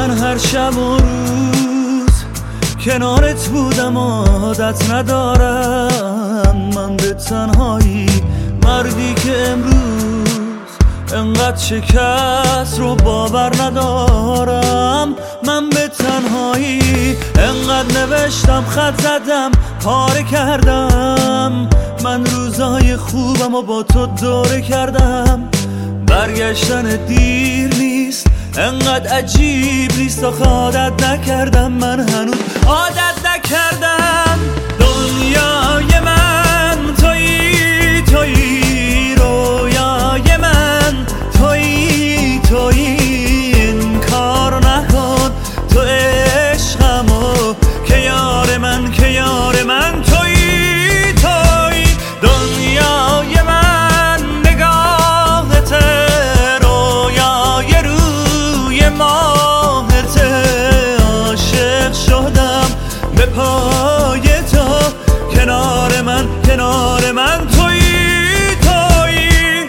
من هر شب و روز کنارت بودم عادت ندارم. من به تنهایی مردی که امروز انقدر شکست رو باور ندارم. من به تنهایی انقدر نوشتم خط زدم پاره کردم. من روزای خوبم و با تو دوره کردم. برگشتن دیر نیست انقدر عجیب نیست آخه عادت نکردم. من هنوز عادت نکردم. دنیای من تویی تویی رویای من تویی تویی انکار نکن تو عشقمو که یار من که یار من تویی تویی دنیای من نگاهت رویای روی ماهت عاشق شدم به پای تو کنار من کنار من تویی تویی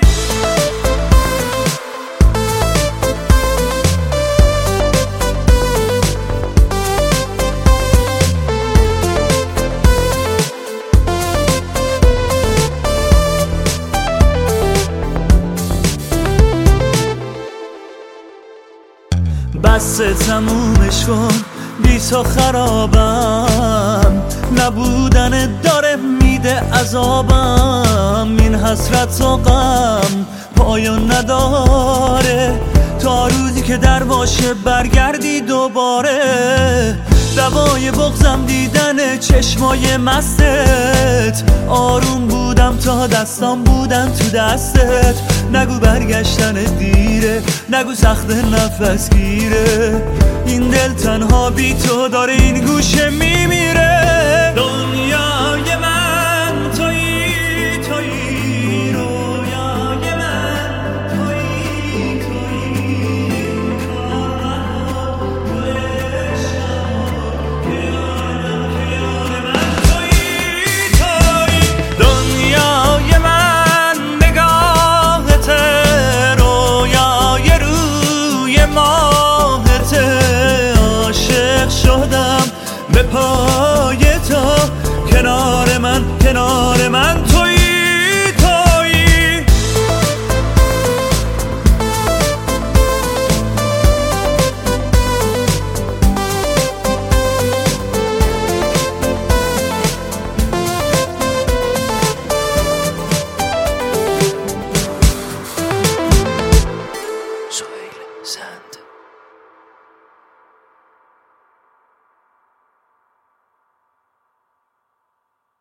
بس تمومش کن بی تو خرابم. نبودن داره میده عذابم. این حسرت و غم پایان نداره تا روزی که در باشه برگردی دوباره. دوای بغضم دیدن چشمای مستت. آروم بودم تا دستام بودن تو دستت. نگو برگشتن دیره نگو سخت نفس گیره. این دل تنها بی تو داره این گوشه میمیره. دنیای من تویی تویی رویای من تویی تویی انکار نکن تو عشقمو که یار من تویی تویی دنیای من نگاهت رویای روی ماهت عاشق شدم به پای تو کنار من کنار من تویی